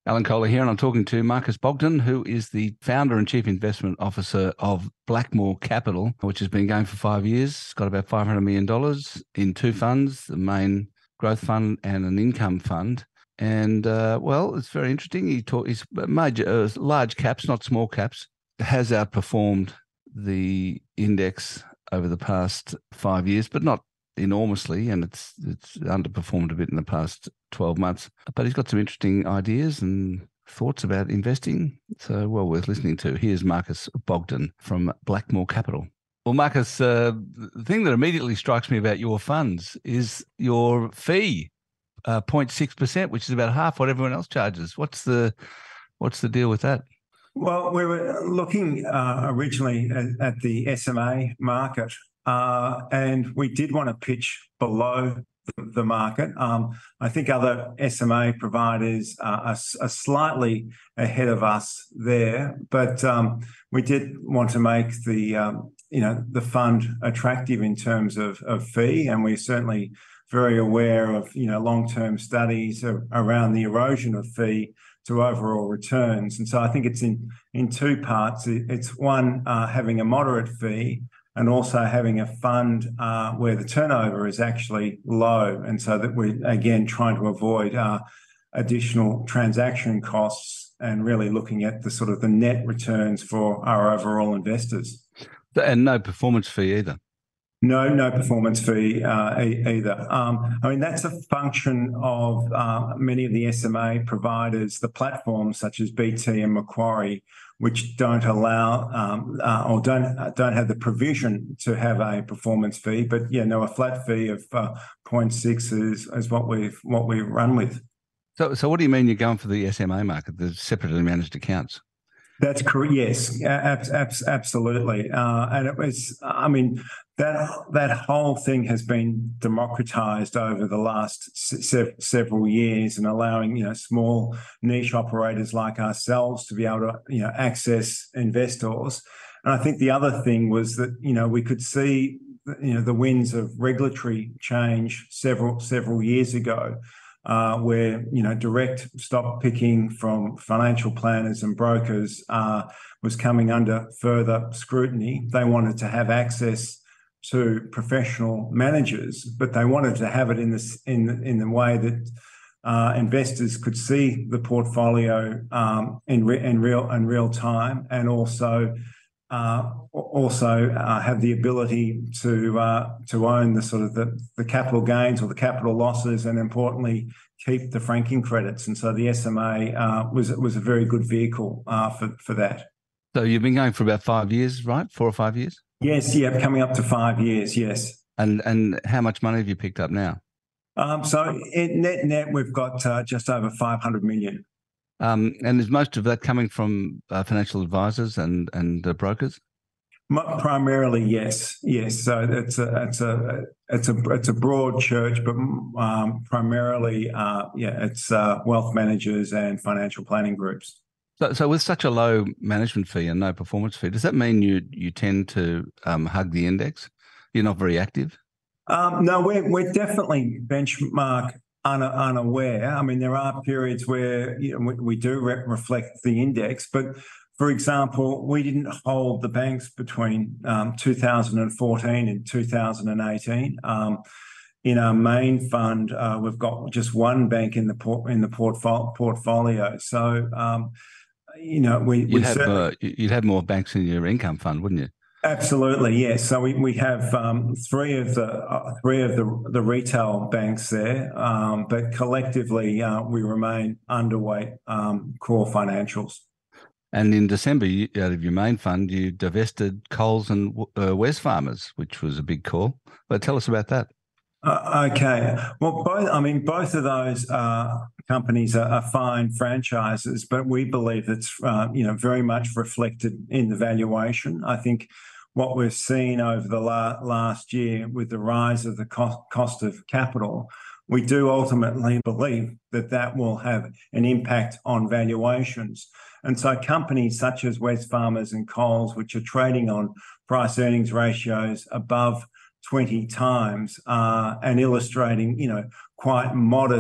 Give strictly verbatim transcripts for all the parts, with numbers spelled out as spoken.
Alan Kohler here, and I'm talking to Marcus Bogdan, who is the founder and chief investment officer of Blackmore Capital, which has been going for five years. It's got about five hundred million dollars in two funds, the main growth fund and an income fund. And, uh, well, it's very interesting. He talk, he's major, uh, large caps, not small caps, has outperformed the index over the past five years, but not enormously, and it's it's underperformed a bit in the past twelve months. But he's got some interesting ideas and thoughts about investing, so well worth listening to. Here's Marcus Bogdan from Blackmore Capital. Well, Marcus, uh, the thing that immediately strikes me about your funds is your fee, uh, zero point six percent, which is about half what everyone else charges. What's the what's the deal with that? Well, we were looking uh, originally at, at the S M A market. Uh, and we did want to pitch below the, the market. Um, I think other S M A providers uh, are, are slightly ahead of us there, but um, we did want to make the um, you know the fund attractive in terms of, of fee, and we're certainly very aware of you know long-term studies around the erosion of fee to overall returns. And so I think it's in in two parts. It's one uh, having a moderate fee, and also having a fund uh, where the turnover is actually low. And so that we're, again, trying to avoid uh, additional transaction costs and really looking at the sort of the net returns for our overall investors. And no performance fee either? No, no performance fee uh, e- either. Um, I mean, that's a function of uh, many of the S M A providers, the platforms such as B T and Macquarie, which don't allow um, uh, or don't uh, don't have the provision to have a performance fee. But yeah, no, a flat fee of uh, zero point six is is what we've what we run with. So, so what do you mean you're going for the S M A market, the separately managed accounts? That's correct. Yes, ab- ab- absolutely. Uh, and it was, I mean, that that whole thing has been democratized over the last se- several years, and allowing you know small niche operators like ourselves to be able to you know access investors. And I think the other thing was that you know we could see you know the winds of regulatory change several several years ago. Uh, where you know direct stock picking from financial planners and brokers uh, was coming under further scrutiny. They wanted to have access to professional managers, but they wanted to have it in this in in the way that uh, investors could see the portfolio um, in re- in real in real time, and also. Uh, also uh, have the ability to uh, to own the sort of the, the capital gains or the capital losses, and importantly keep the franking credits. And so the S M A uh, was was a very good vehicle uh, for for that. So you've been going for about five years, right? Four or five years? Yes, yeah, coming up to five years. Yes. And and how much money have you picked up now? Um, so in net net, we've got uh, just over five hundred million. Um, and is most of that coming from uh, financial advisors and and uh, brokers? Primarily, yes, yes. So it's a it's a it's a it's a broad church, but um, primarily, uh, yeah, it's uh, wealth managers and financial planning groups. So, so with such a low management fee and no performance fee, does that mean you you tend to um, hug the index? You're not very active? Um, no, we're we're definitely benchmark. Unaware. I mean, there are periods where you know, we, we do re- reflect the index, but for example, we didn't hold the banks between um, two thousand fourteen and two thousand eighteen. Um, in our main fund, uh, we've got just one bank in the port in the portfolio. portfolio. So, um, you know, we you'd we have certainly uh, you'd have more banks in your income fund, wouldn't you? Absolutely, yes. So we, we have um, three of the uh, three of the, the retail banks there, um, but collectively uh, we remain underweight um, core financials. And in December, you, out of your main fund, you divested Coles and uh, Wesfarmers, which was a big call. But tell us about that. Uh, okay. Well, both. I mean, both of those uh, companies are, are fine franchises, but we believe it's uh, you know very much reflected in the valuation. I think what we've seen over the la- last year with the rise of the cost, cost of capital, we do ultimately believe that that will have an impact on valuations. And so companies such as Wesfarmers and Coles, which are trading on price earnings ratios above twenty times uh, and illustrating, you know, quite modest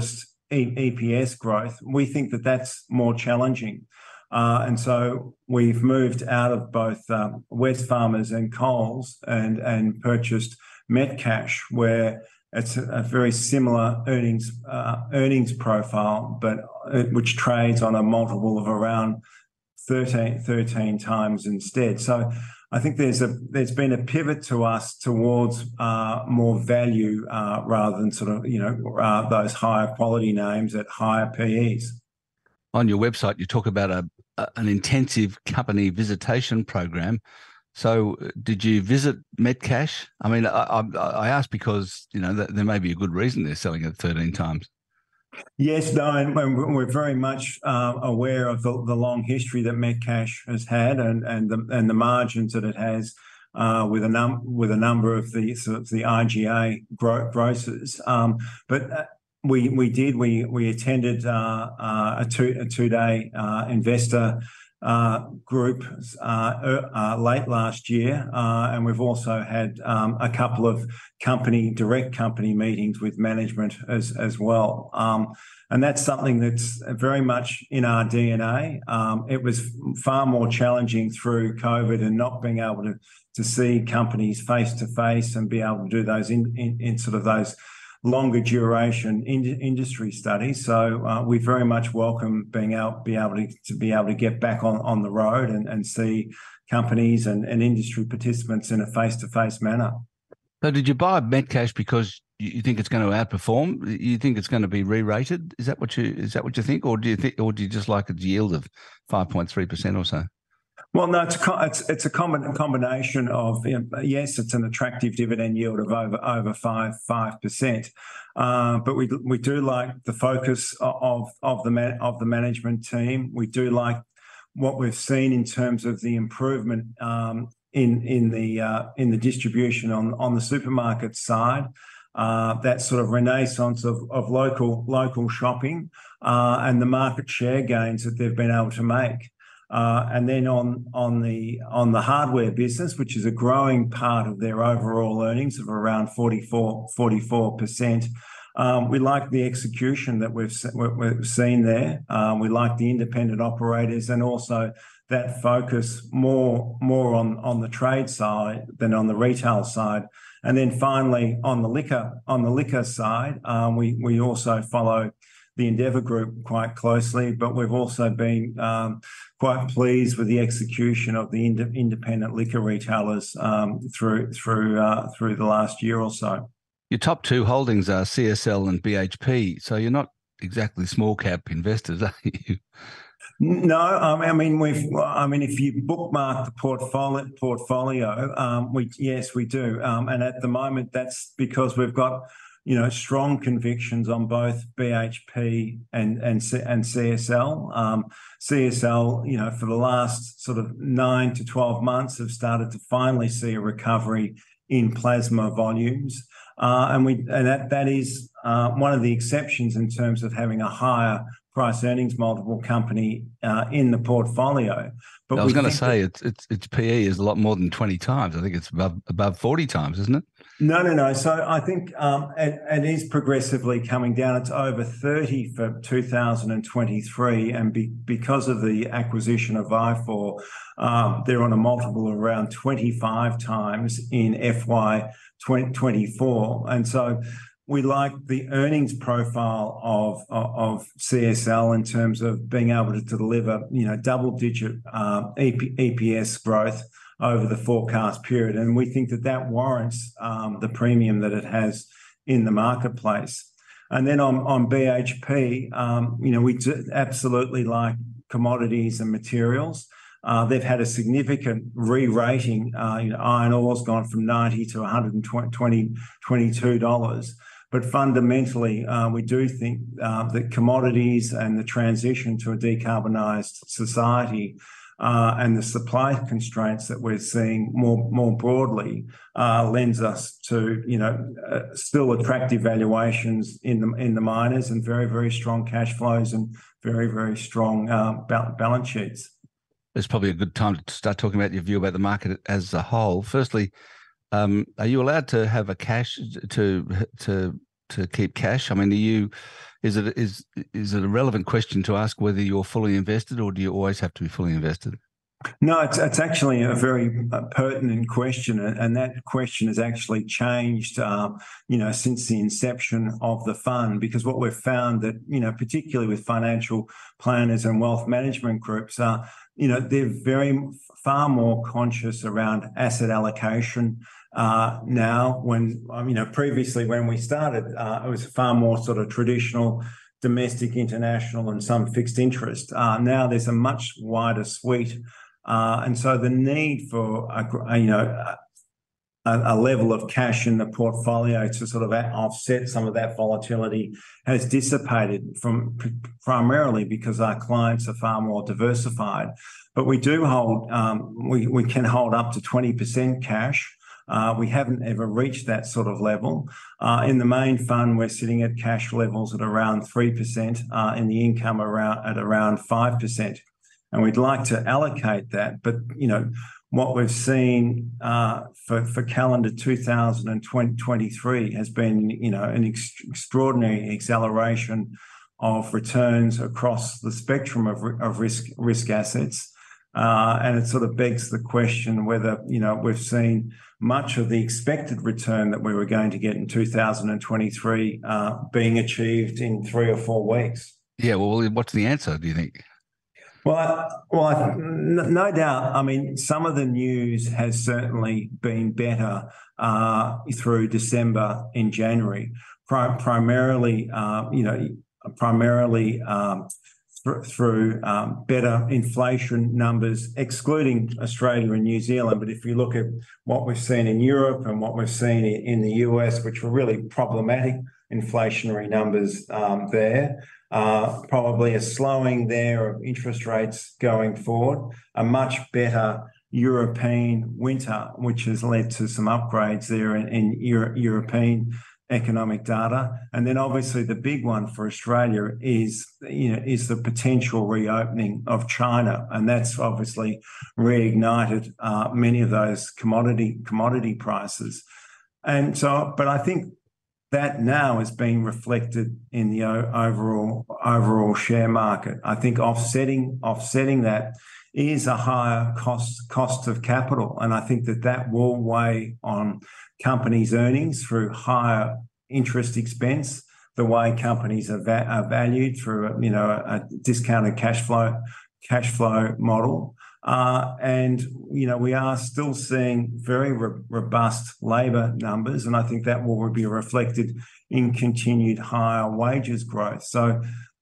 E P S growth, we think that that's more challenging. Uh, and so we've moved out of both um, Wesfarmers and Coles and, and purchased Metcash, where it's a, a very similar earnings uh, earnings profile, but uh, which trades on a multiple of around thirteen, thirteen times instead. So I think there's a there's been a pivot to us towards uh, more value uh, rather than sort of you know uh, those higher quality names at higher P Es. On your website, you talk about a, a an intensive company visitation program. So, did you visit Metcash? I mean, I, I, I ask because you know that there may be a good reason they're selling at thirteen times. Yes, no, and we're very much uh, aware of the, the long history that Metcash has had, and and the and the margins that it has uh, with a num with a number of the sort of the I G A gro grocers. Um, but uh, we we did we we attended uh, uh, a two a two day uh, investor uh, group uh, uh, late last year, uh, and we've also had um, a couple of company direct company meetings with management as as well. Um, and that's something that's very much in our D N A. Um, it was far more challenging through COVID and not being able to to see companies face to face and be able to do those in, in, in sort of those longer duration in, industry studies. So uh, we very much welcome being able be able to, to be able to get back on, on the road and, and see companies and, and industry participants in a face-to-face manner. So did you buy Metcash because you think it's going to outperform? You think it's going to be re-rated? Is that what you is that what you think, or do you think, or do you just like its yield of five point three percent or so? Well, no, it's a, it's, it's a combination of, you know, yes, it's an attractive dividend yield of over over five five percent, uh, but we we do like the focus of of the man, of the management team. We do like what we've seen in terms of the improvement um, in in the uh, in the distribution on on the supermarket side. Uh, that sort of renaissance of, of local local shopping uh, and the market share gains that they've been able to make. Uh, and then on on the on the hardware business, which is a growing part of their overall earnings of around forty-four percent, um, we like the execution that we've we've seen there. Um, we like the independent operators and also that focus more more on on the trade side than on the retail side. And then finally on the liquor on the liquor side, um, we we also follow the Endeavour Group quite closely, but we've also been um, quite pleased with the execution of the ind independent liquor retailers um, through through uh, through the last year or so. Your top two holdings are C S L and B H P, so you're not exactly small cap investors, are you? No, um, I mean we've. I mean, if you bookmark the portfolio, portfolio, um, we yes we do, um, and at the moment that's because we've got, you know, strong convictions on both B H P and and and C S L. Um, C S L, you know, for the last sort of nine to twelve months, have started to finally see a recovery in plasma volumes, uh, and we and that that is uh, one of the exceptions in terms of having a higher price earnings multiple company uh, in the portfolio. But I was going to say its its its P E is a lot more than twenty times. I think it's above above forty times, isn't it? No, no, no. So I think um, it, it is progressively coming down. It's over thirty for two thousand twenty-three, and be, because of the acquisition of Vifor, um, they're on a multiple of around twenty-five times in F Y twenty twenty-four, and so we like the earnings profile of, of, of C S L in terms of being able to deliver, you know, double-digit uh, E P S growth over the forecast period, and we think that that warrants um, the premium that it has in the marketplace. And then on on B H P, um, you know, we do absolutely like commodities and materials. Uh, they've had a significant re-rating. Uh, you know, iron ore's gone from ninety to one hundred twenty, twenty-two dollars. But fundamentally, uh, we do think uh, that commodities and the transition to a decarbonised society uh, and the supply constraints that we're seeing more more broadly uh, lends us to, you know, uh, still attractive valuations in the in the miners and very very strong cash flows and very very strong uh, balance sheets. It's probably a good time to start talking about your view about the market as a whole. Firstly, Um, are you allowed to have a cash to to to keep cash? I mean, are you Is it is is it a relevant question to ask whether you're fully invested, or do you always have to be fully invested? No, it's, it's actually a very uh, pertinent question, and that question has actually changed, uh, you know, since the inception of the fund. Because what we've found that, you know, particularly with financial planners and wealth management groups, uh, you know, they're very far more conscious around asset allocation uh, now. When um, you know, previously when we started, uh, it was far more sort of traditional, domestic, international, and some fixed interest. Uh, now there's a much wider suite. Uh, and so the need for, a, you know, a, a level of cash in the portfolio to sort of offset some of that volatility has dissipated from primarily because our clients are far more diversified. But we do hold, um, we, we can hold up to twenty percent cash. Uh, we haven't ever reached that sort of level. Uh, in the main fund, we're sitting at cash levels at around three percent, uh, in the income around at around five percent. And we'd like to allocate that. But, you know, what we've seen uh, for, for calendar two thousand twenty-three has been, you know, an ex- extraordinary acceleration of returns across the spectrum of, of risk, risk assets. Uh, and it sort of begs the question whether, you know, we've seen much of the expected return that we were going to get in two thousand twenty-three uh, being achieved in three or four weeks. Yeah, well, what's the answer, do you think? Well, I, well, I, no doubt. I mean, some of the news has certainly been better uh, through December and January, Pri- primarily, uh, you know, primarily um, th- through um, better inflation numbers, excluding Australia and New Zealand. But if you look at what we've seen in Europe and what we've seen in, in the U S, which were really problematic inflationary numbers um, there. Uh, probably a slowing there of interest rates going forward, a much better European winter, which has led to some upgrades there in, in Euro- European economic data. And then obviously the big one for Australia is, you know, is the potential reopening of China. And that's obviously reignited uh, many of those commodity commodity prices. And so, but I think that now is being reflected in the overall overall share market. I think offsetting offsetting that is a higher cost cost of capital, and I think that that will weigh on companies' earnings through higher interest expense, the way companies are, va- are valued through a, you know a discounted cash flow cash flow model. Uh, and, you know, we are still seeing very re- robust labour numbers, and I think that will be reflected in continued higher wages growth. So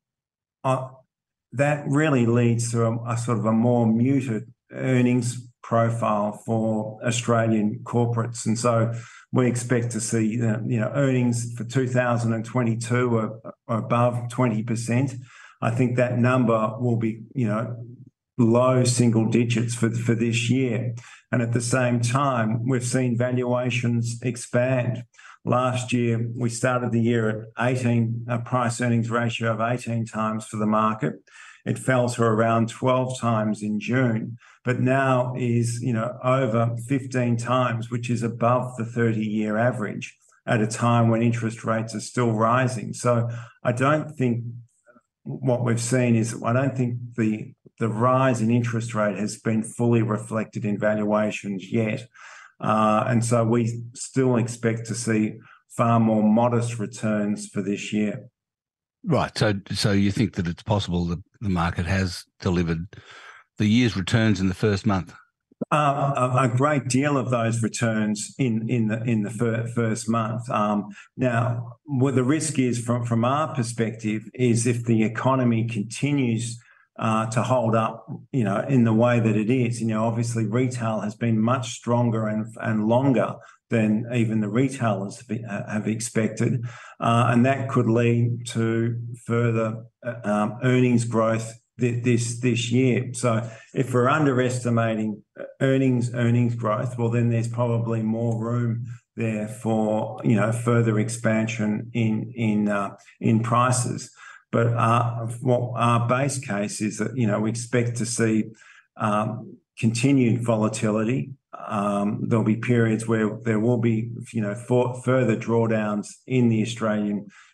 uh, that really leads to a, a sort of a more muted earnings profile for Australian corporates. And so we expect to see, you know, earnings for two thousand twenty-two are, are above twenty percent. I think that number will be, you know, low single digits for, for this year. And at the same time, we've seen valuations expand. Last year, we started the year at eighteen, a price earnings ratio of eighteen times for the market. It fell to around twelve times in June, but now is, you know, over fifteen times, which is above the thirty-year average at a time when interest rates are still rising. So I don't think what we've seen is, I don't think the the rise in interest rate has been fully reflected in valuations yet. Uh, and so we still expect to see far more modest returns for this year. Right. So so you think that it's possible that the market has delivered the year's returns in the first month? Uh, a, a great deal of those returns in in the in the fir- first month. Um, now, what the risk is from from our perspective is if the economy continues Uh, to hold up, you know, in the way that it is. You know, obviously retail has been much stronger and and longer than even the retailers have expected, uh, and that could lead to further uh, um, earnings growth th- this this year. So, if we're underestimating earnings earnings growth, well, then there's probably more room there for, you know, further expansion in in uh, in prices. But uh, what our base case is that, you know, we expect to see um, continued volatility. Um, there'll be periods where there will be, you know, for, further drawdowns in the Australian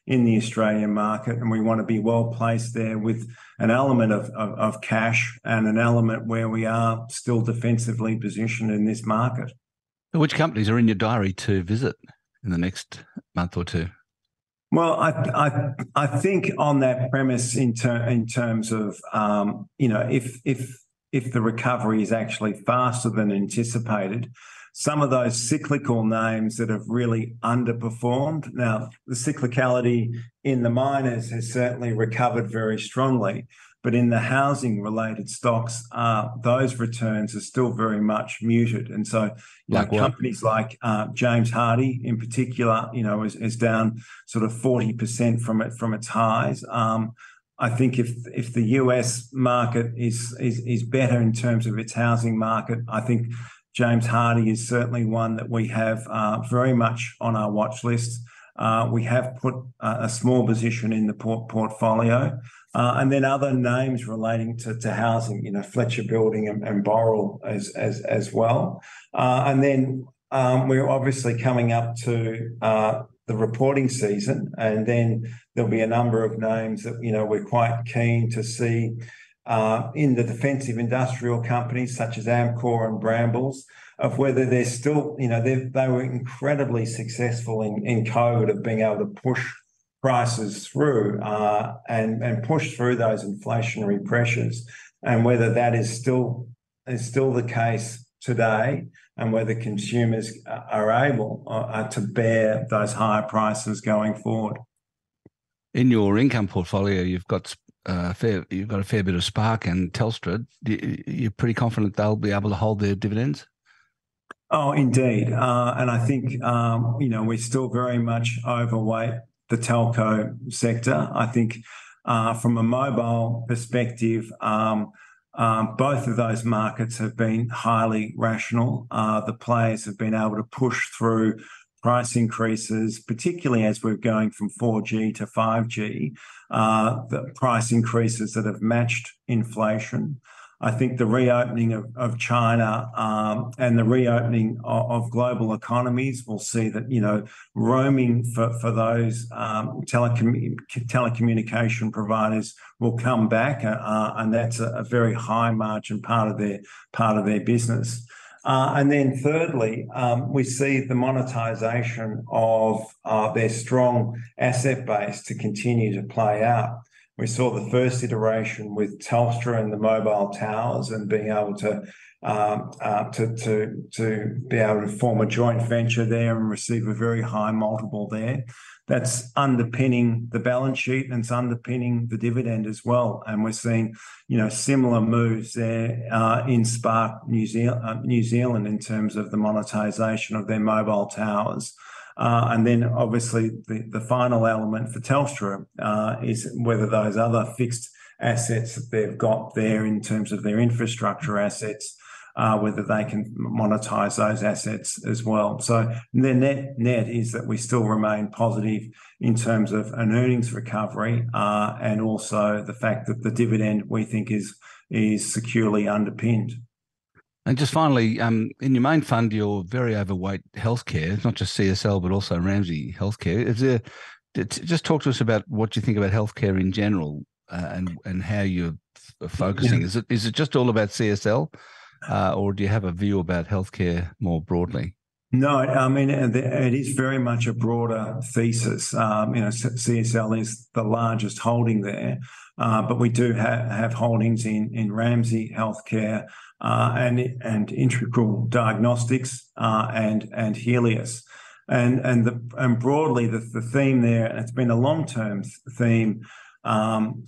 in the Australian market, and we want to be well placed there with an element of, of, of cash and an element where we are still defensively positioned in this market. Which companies are in your diary to visit in the next month or two? Well, I I I think on that premise, in ter- in terms of um, you know, if if if the recovery is actually faster than anticipated, some of those cyclical names that have really underperformed. Now, the cyclicality in the miners has certainly recovered very strongly, but in the housing-related stocks, uh, those returns are still very much muted. And so, you like know, what? companies like uh, James Hardie, in particular, you know, is, is down sort of forty percent from it from its highs. Um, I think if if the U S market is is is better in terms of its housing market, I think James Hardie is certainly one that we have uh, very much on our watch list. Uh, we have put uh, a small position in the port- portfolio. Uh, and then other names relating to, to housing, you know, Fletcher Building and, and Boral as, as, as well. Uh, and then um, we're obviously coming up to uh, the reporting season, and then there'll be a number of names that, you know, we're quite keen to see uh, in the defensive industrial companies such as Amcor and Brambles, of whether they're still, you know, they they were incredibly successful in, in COVID of being able to push prices through uh, and, and push through those inflationary pressures, and whether that is still is still the case today, and whether consumers are able uh, to bear those higher prices going forward. In your income portfolio, you've got uh, fair, you've got a fair bit of Spark and Telstra. You're pretty confident they'll be able to hold their dividends? Oh, indeed. Uh, and I think, um, you know, we're still very much overweight the telco sector. I think uh, from a mobile perspective, um, um, both of those markets have been highly rational. Uh, the players have been able to push through price increases, particularly as we're going from four G to five G, uh, the price increases that have matched inflation. I think the reopening of, of China um, and the reopening of, of global economies will see that, you know, roaming for, for those um, telecom- telecommunication providers will come back, uh, and that's a, a very high margin part of their part of their business. Uh, and then thirdly, um, we see the monetisation of uh, their strong asset base to continue to play out. We saw the first iteration with Telstra and the mobile towers, and being able to um, uh, to to to be able to form a joint venture there and receive a very high multiple there. That's underpinning the balance sheet, and it's underpinning the dividend as well. And we're seeing, you know, similar moves there uh, in Spark New Zealand, uh, New Zealand in terms of the monetisation of their mobile towers. Uh, and then obviously the, the final element for Telstra uh, is whether those other fixed assets that they've got there in terms of their infrastructure assets, uh, whether they can monetize those assets as well. So the net net is that we still remain positive in terms of an earnings recovery, uh, and also the fact that the dividend we think is is securely underpinned. And just finally, um, in your main fund, you're very overweight healthcare. It's not just C S L, but also Ramsay Healthcare. Is there, just talk to us about what you think about healthcare in general, uh, and and how you're focusing. Yeah. Is it is it just all about C S L, uh, or do you have a view about healthcare more broadly? No, I mean, it is very much a broader thesis. Um, you know, C S L is the largest holding there, uh, but we do have, have holdings in, in Ramsay Healthcare, uh, and and Integral Diagnostics, uh, and and Healius, and and the and broadly the, the theme there, and it's been a long term theme, um,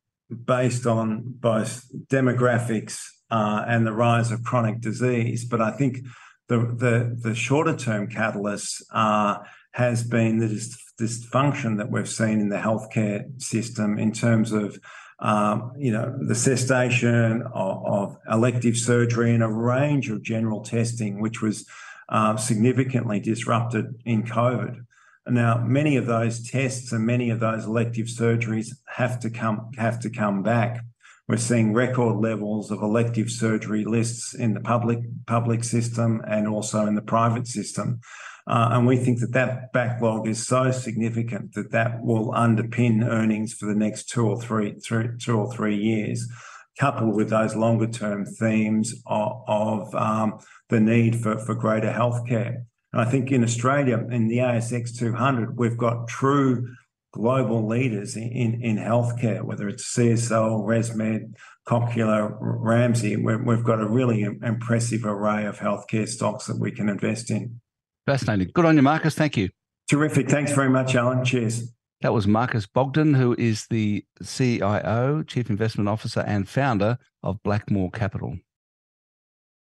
based on both demographics uh, and the rise of chronic disease, but I think the the, the shorter term catalyst uh, has been the dis- dysfunction that we've seen in the healthcare system in terms of Um, you know, the cessation of, of elective surgery and a range of general testing, which was uh, significantly disrupted in COVID. Now, many of those tests and many of those elective surgeries have to come have to come back. We're seeing record levels of elective surgery lists in the public public system and also in the private system. Uh, and we think that that backlog is so significant that that will underpin earnings for the next two or three, three two or three years, coupled with those longer term themes of, of um, the need for, for greater healthcare. And I think in Australia, in the A S X two hundred, we've got true global leaders in, in, in healthcare, whether it's C S L, ResMed, Cochlear, Ramsay. We've, we've got a really impressive array of healthcare stocks that we can invest in. Fascinating. Good on you, Marcus. Thank you. Terrific. Thanks very much, Alan. Cheers. That was Marcus Bogdan, who is the C I O, Chief Investment Officer and founder of Blackmore Capital.